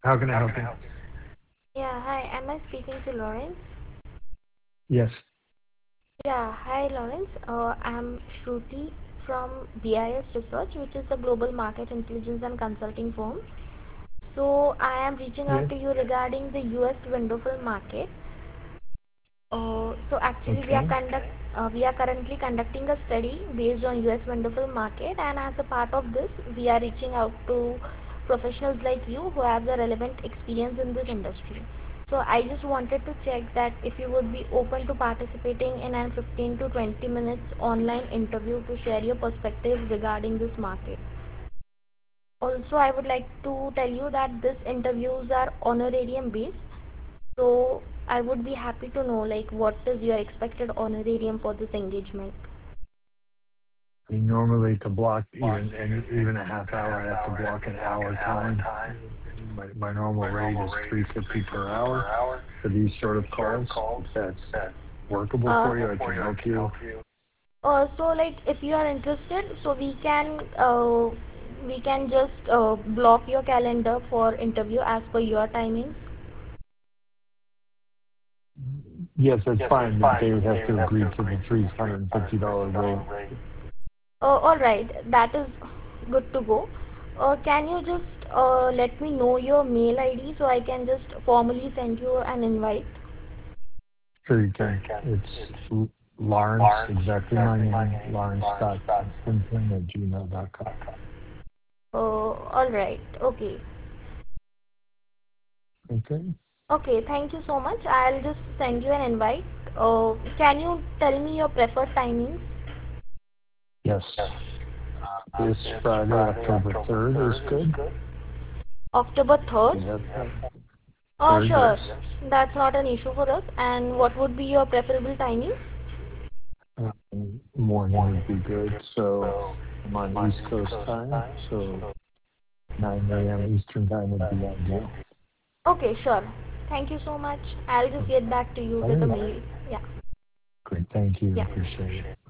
How can I help you? Yeah, hi. Am I speaking to Lawrence? Yes. Yeah, hi Lawrence. I'm Shruti from BIS Research, which is a global market intelligence and consulting firm. So I am reaching out Yes. to you regarding the US window film market. So actually Okay. we are currently conducting a study based on US window film market, and as a part of this, we are reaching out to professionals like you who have the relevant experience in this industry. So I just wanted to check that if you would be open to participating in a 15 to 20 minutes online interview to share your perspective regarding this market. Also, I would like to tell you that these interviews are honorarium based. So I would be happy to know like what is your expected honorarium for this engagement. I mean, normally to block even a half hour, I have to block an hour time. My normal rate is 350 per hour for these sort of calls. If that's workable Uh, for you, I can help you. so like if you are interested, so we can just block your calendar for interview as per your timings. Yes, that's fine, but they would have to agree to the $350 rate. All right, that is good to go. Can you just let me know your mail ID so I can just formally send you an invite? Sure you can. It's Lawrence, exactly my name, lawrence.simpson@gmail.com. All right. Okay. Okay? Okay. Thank you so much. I'll just send you an invite. Can you tell me your preferred timings? Yes. This Friday, October 3rd is good. October 3rd? Do you have that? Oh, 3rd, yes. sure. That's not an issue for us. And what would be your preferable timing? Morning would be good. So I'm on East Coast time, so 9 a.m. Eastern time would be ideal. Okay, sure. Thank you so much. I'll just get back to you All with a right. mail. Yeah. Great. Thank you. Yeah. Appreciate it.